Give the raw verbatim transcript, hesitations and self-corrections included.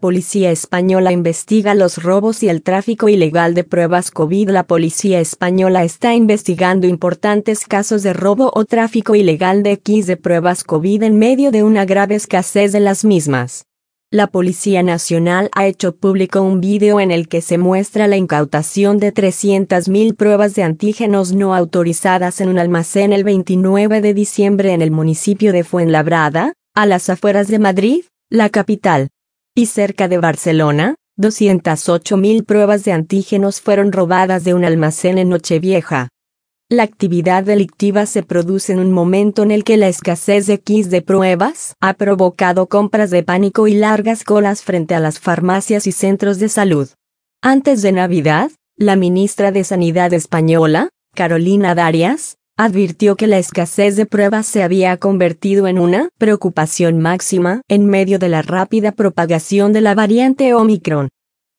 Policía española investiga los robos y el tráfico ilegal de pruebas COVID. La policía española está investigando importantes casos de robo o tráfico ilegal de kits de pruebas COVID en medio de una grave escasez de las mismas. La Policía Nacional ha hecho público un video en el que se muestra la incautación de trescientas mil pruebas de antígenos no autorizadas en un almacén el veintinueve de diciembre en el municipio de Fuenlabrada, a las afueras de Madrid, la capital. Y cerca de Barcelona, doscientas ocho mil pruebas de antígenos fueron robadas de un almacén en Nochevieja. La actividad delictiva se produce en un momento en el que la escasez de kits de pruebas ha provocado compras de pánico y largas colas frente a las farmacias y centros de salud. Antes de Navidad, la ministra de Sanidad española, Carolina Darias, advirtió que la escasez de pruebas se había convertido en una preocupación máxima en medio de la rápida propagación de la variante Omicron.